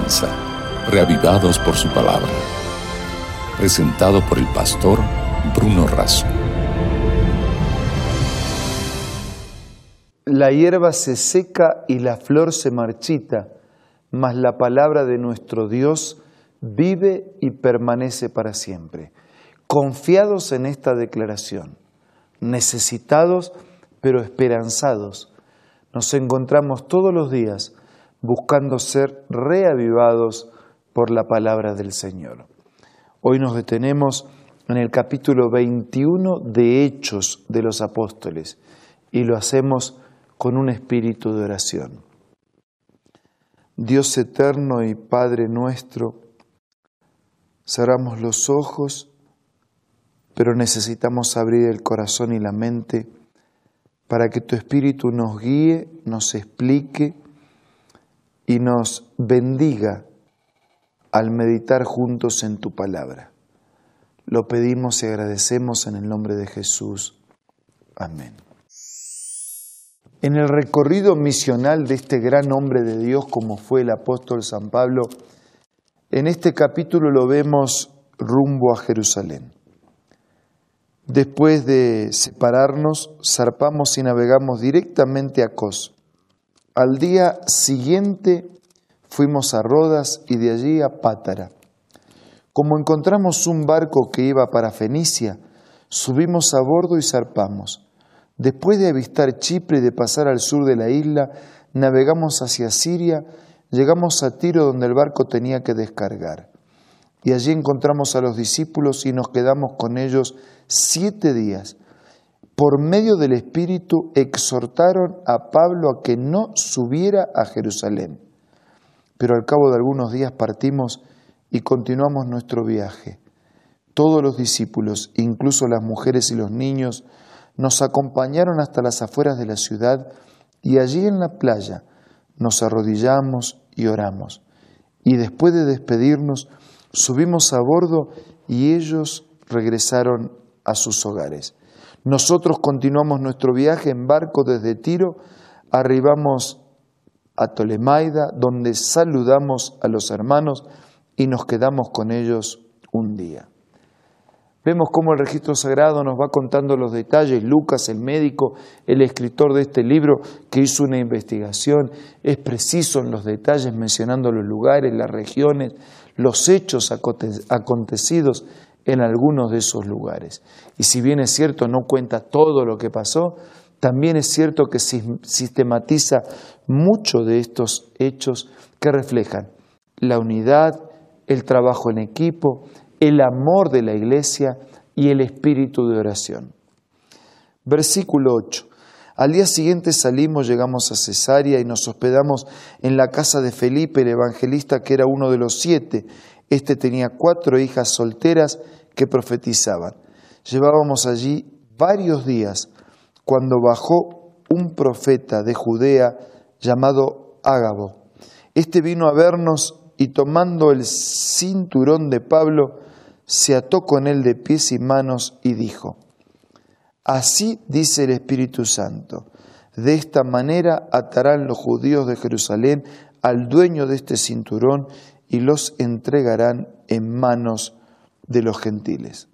comienza, reavivados por su palabra. Presentado por el pastor Bruno Razo. La hierba se seca y la flor se marchita, mas la palabra de nuestro Dios vive y permanece para siempre. Confiados en esta declaración, necesitados pero esperanzados, nos encontramos todos los días buscando ser reavivados por la palabra del Señor. Hoy nos detenemos en el capítulo 21 de Hechos de los Apóstoles y lo hacemos con un espíritu de oración. Dios eterno y Padre nuestro, cerramos los ojos, pero necesitamos abrir el corazón y la mente para que tu Espíritu nos guíe, nos explique y nos bendiga al meditar juntos en tu palabra. Lo pedimos y agradecemos en el nombre de Jesús. Amén. En el recorrido misional de este gran hombre de Dios como fue el apóstol San Pablo, en este capítulo lo vemos rumbo a Jerusalén. Después de separarnos, zarpamos y navegamos directamente a Cos. Al día siguiente fuimos a Rodas y de allí a Pátara. Como encontramos un barco que iba para Fenicia, subimos a bordo y zarpamos. Después de avistar Chipre y de pasar al sur de la isla, navegamos hacia Siria, llegamos a Tiro donde el barco tenía que descargar. Y allí encontramos a los discípulos y nos quedamos con ellos 7 días. Por medio del Espíritu exhortaron a Pablo a que no subiera a Jerusalén. Pero al cabo de algunos días partimos y continuamos nuestro viaje. Todos los discípulos, incluso las mujeres y los niños, nos acompañaron hasta las afueras de la ciudad y allí en la playa nos arrodillamos y oramos. Y después de despedirnos, subimos a bordo y ellos regresaron a sus hogares. Nosotros continuamos nuestro viaje en barco desde Tiro, arribamos a Tolemaida, donde saludamos a los hermanos y nos quedamos con ellos un día. Vemos cómo el registro sagrado nos va contando los detalles. Lucas, el médico, el escritor de este libro, que hizo una investigación, es preciso en los detalles, mencionando los lugares, las regiones, los hechos acontecidos en algunos de esos lugares. Y si bien es cierto, no cuenta todo lo que pasó, también es cierto que sistematiza mucho de estos hechos que reflejan la unidad, el trabajo en equipo, el amor de la iglesia y el espíritu de oración. Versículo 8. Al día siguiente salimos, llegamos a Cesarea y nos hospedamos en la casa de Felipe, el evangelista, que era uno de los 7. Este tenía 4 hijas solteras que profetizaban. Llevábamos allí varios días cuando bajó un profeta de Judea llamado Ágabo. Este vino a vernos y tomando el cinturón de Pablo, se ató con él de pies y manos y dijo: Así dice el Espíritu Santo, de esta manera atarán los judíos de Jerusalén al dueño de este cinturón y los entregarán en manos de los gentiles.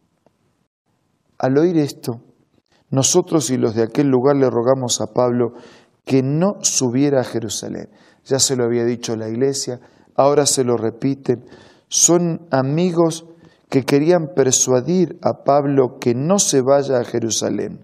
Al oír esto, nosotros y los de aquel lugar le rogamos a Pablo que no subiera a Jerusalén. Ya se lo había dicho la iglesia, ahora se lo repiten. Son amigos que querían persuadir a Pablo que no se vaya a Jerusalén.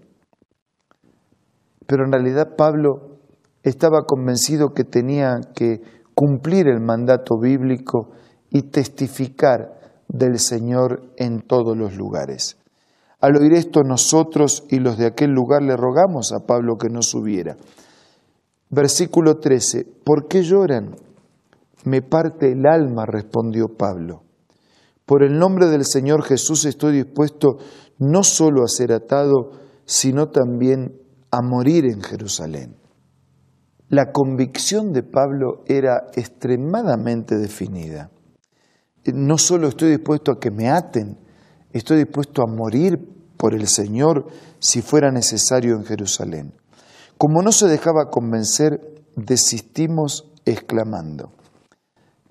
Pero en realidad Pablo estaba convencido que tenía que cumplir el mandato bíblico y testificar del Señor en todos los lugares. Al oír esto, nosotros y los de aquel lugar le rogamos a Pablo que no subiera. Versículo 13. ¿Por qué lloran? Me parte el alma, respondió Pablo. Por el nombre del Señor Jesús estoy dispuesto no solo a ser atado, sino también a morir en Jerusalén. La convicción de Pablo era extremadamente definida. No solo estoy dispuesto a que me aten, estoy dispuesto a morir por el Señor si fuera necesario en Jerusalén. Como no se dejaba convencer, desistimos exclamando: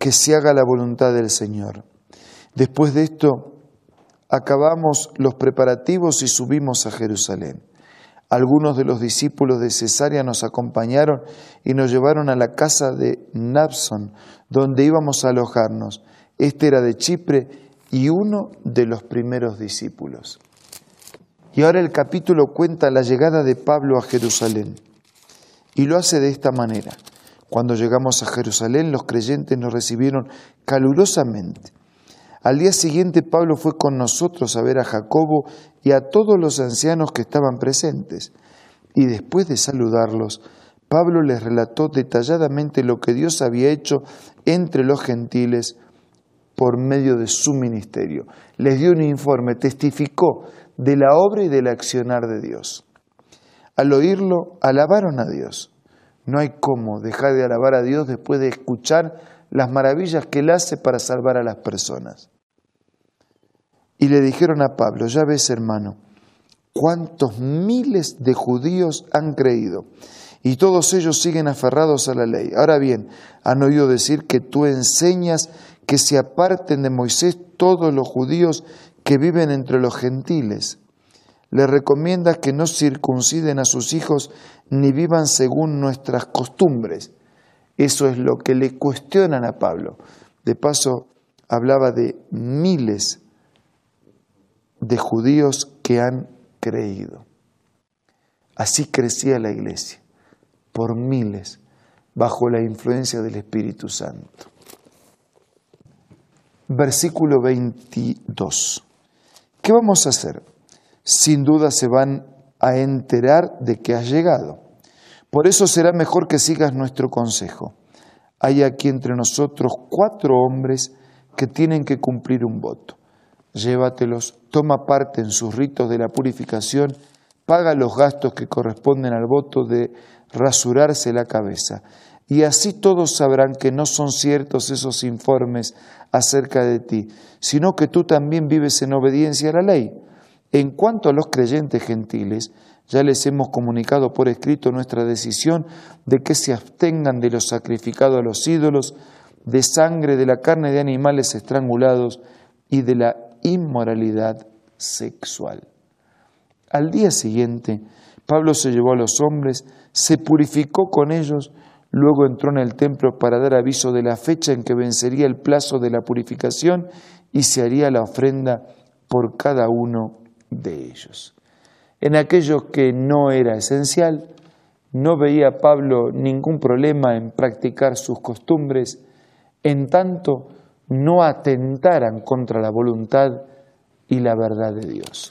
que se haga la voluntad del Señor. Después de esto, acabamos los preparativos y subimos a Jerusalén. Algunos de los discípulos de Cesarea nos acompañaron y nos llevaron a la casa de Mnasón, donde íbamos a alojarnos. Este era de Chipre y uno de los primeros discípulos. Y ahora el capítulo cuenta la llegada de Pablo a Jerusalén. Y lo hace de esta manera. Cuando llegamos a Jerusalén, los creyentes nos recibieron calurosamente. Al día siguiente, Pablo fue con nosotros a ver a Jacobo y a todos los ancianos que estaban presentes. Y después de saludarlos, Pablo les relató detalladamente lo que Dios había hecho entre los gentiles por medio de su ministerio. Les dio un informe, testificó de la obra y del accionar de Dios. Al oírlo, alabaron a Dios. No hay cómo dejar de alabar a Dios después de escuchar las maravillas que Él hace para salvar a las personas. Y le dijeron a Pablo: ya ves, hermano, cuántos miles de judíos han creído, y todos ellos siguen aferrados a la ley. Ahora bien, han oído decir que tú enseñas que se aparten de Moisés todos los judíos que viven entre los gentiles. Les recomiendas que no circunciden a sus hijos ni vivan según nuestras costumbres. Eso es lo que le cuestionan a Pablo. De paso, hablaba de miles de judíos que han creído. Así crecía la iglesia, por miles, bajo la influencia del Espíritu Santo. Versículo 22. ¿Qué vamos a hacer? Sin duda se van a enterar de que has llegado. Por eso será mejor que sigas nuestro consejo. Hay aquí entre nosotros 4 hombres que tienen que cumplir un voto. Llévatelos, toma parte en sus ritos de la purificación, paga los gastos que corresponden al voto de rasurarse la cabeza. Y así todos sabrán que no son ciertos esos informes acerca de ti, sino que tú también vives en obediencia a la ley. En cuanto a los creyentes gentiles, ya les hemos comunicado por escrito nuestra decisión de que se abstengan de lo sacrificado a los ídolos, de sangre, de la carne de animales estrangulados y de la inmoralidad sexual. Al día siguiente, Pablo se llevó a los hombres, se purificó con ellos, luego entró en el templo para dar aviso de la fecha en que vencería el plazo de la purificación y se haría la ofrenda por cada uno de ellos. En aquello que no era esencial, no veía Pablo ningún problema en practicar sus costumbres, en tanto no atentaran contra la voluntad y la verdad de Dios.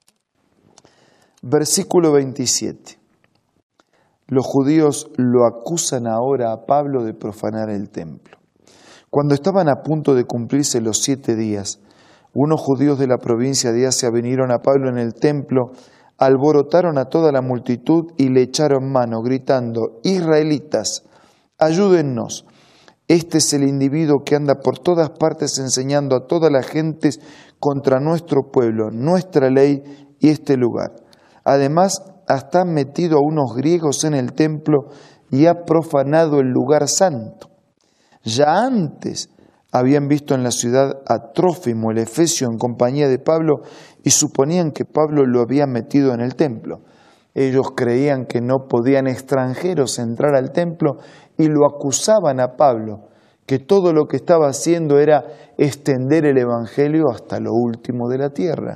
Versículo 27. Los judíos lo acusan ahora a Pablo de profanar el templo. Cuando estaban a punto de cumplirse los 7 días, unos judíos de la provincia de Asia vinieron a Pablo en el templo, alborotaron a toda la multitud y le echaron mano, gritando: israelitas, ayúdennos. Este es el individuo que anda por todas partes enseñando a todas las gentes contra nuestro pueblo, nuestra ley y este lugar. Además, hasta ha metido a unos griegos en el templo y ha profanado el lugar santo. Ya antes habían visto en la ciudad a Trófimo, el efesio, en compañía de Pablo, y suponían que Pablo lo había metido en el templo. Ellos creían que no podían extranjeros entrar al templo y lo acusaban a Pablo, que todo lo que estaba haciendo era extender el evangelio hasta lo último de la tierra.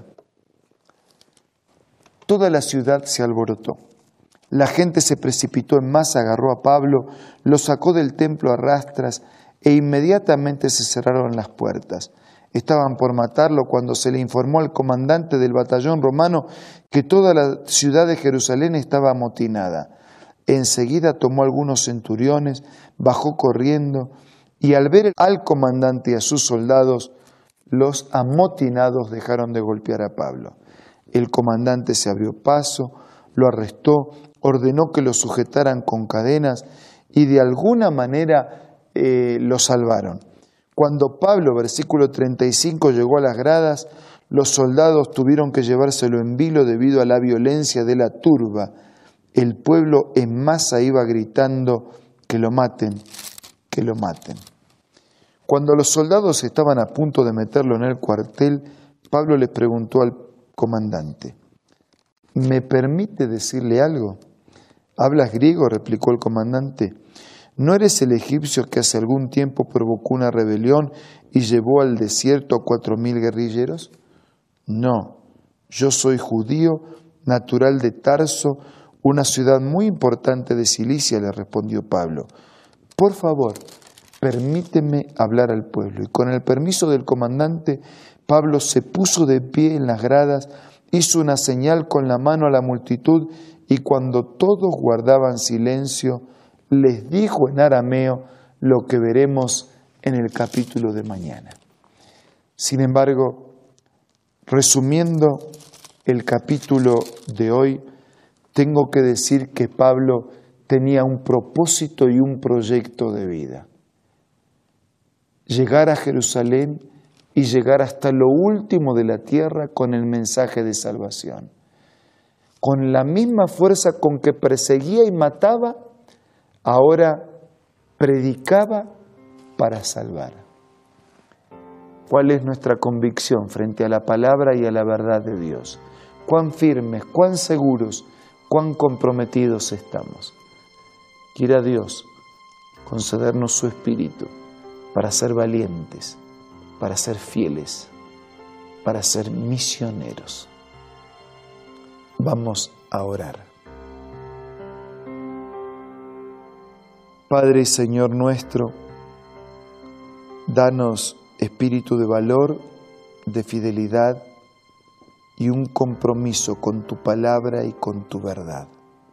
Toda la ciudad se alborotó. La gente se precipitó en masa, agarró a Pablo, lo sacó del templo a rastras e inmediatamente se cerraron las puertas. Estaban por matarlo cuando se le informó al comandante del batallón romano que toda la ciudad de Jerusalén estaba amotinada. Enseguida tomó algunos centuriones, bajó corriendo y al ver al comandante y a sus soldados, los amotinados dejaron de golpear a Pablo. El comandante se abrió paso, lo arrestó, ordenó que lo sujetaran con cadenas y de alguna manera lo salvaron. Cuando Pablo, versículo 35, llegó a las gradas, los soldados tuvieron que llevárselo en vilo debido a la violencia de la turba. El pueblo en masa iba gritando: que lo maten, que lo maten. Cuando los soldados estaban a punto de meterlo en el cuartel, Pablo le preguntó al comandante: ¿me permite decirle algo? ¿Hablas griego?, replicó el comandante. ¿No eres el egipcio que hace algún tiempo provocó una rebelión y llevó al desierto a 4.000 guerrilleros? No, yo soy judío, natural de Tarso, una ciudad muy importante de Cilicia, le respondió Pablo. Por favor, permíteme hablar al pueblo. Y con el permiso del comandante, Pablo se puso de pie en las gradas, hizo una señal con la mano a la multitud y cuando todos guardaban silencio, les dijo en arameo lo que veremos en el capítulo de mañana. Sin embargo, resumiendo el capítulo de hoy, tengo que decir que Pablo tenía un propósito y un proyecto de vida. Llegar a Jerusalén y llegar hasta lo último de la tierra con el mensaje de salvación. Con la misma fuerza con que perseguía y mataba, ahora predicaba para salvar. ¿Cuál es nuestra convicción frente a la palabra y a la verdad de Dios? ¿Cuán firmes, cuán seguros, cuán comprometidos estamos? Quiera Dios concedernos su espíritu para ser valientes, para ser fieles, para ser misioneros. Vamos a orar. Padre y Señor nuestro, danos espíritu de valor, de fidelidad y un compromiso con tu palabra y con tu verdad.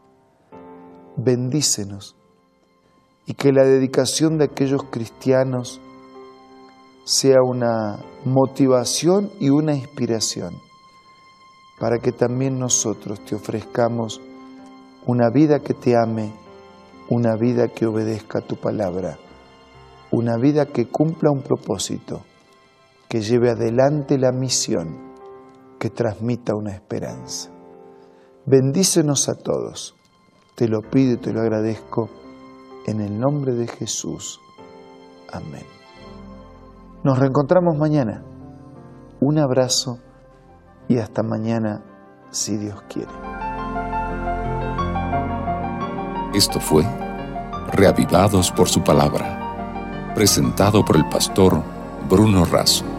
Bendícenos y que la dedicación de aquellos cristianos sea una motivación y una inspiración para que también nosotros te ofrezcamos una vida que te ame, una vida que obedezca a tu palabra, una vida que cumpla un propósito, que lleve adelante la misión, que transmita una esperanza. Bendícenos a todos, te lo pido y te lo agradezco en el nombre de Jesús. Amén. Nos reencontramos mañana. Un abrazo y hasta mañana, si Dios quiere. Esto fue Reavivados por su palabra, presentado por el pastor Bruno Razo.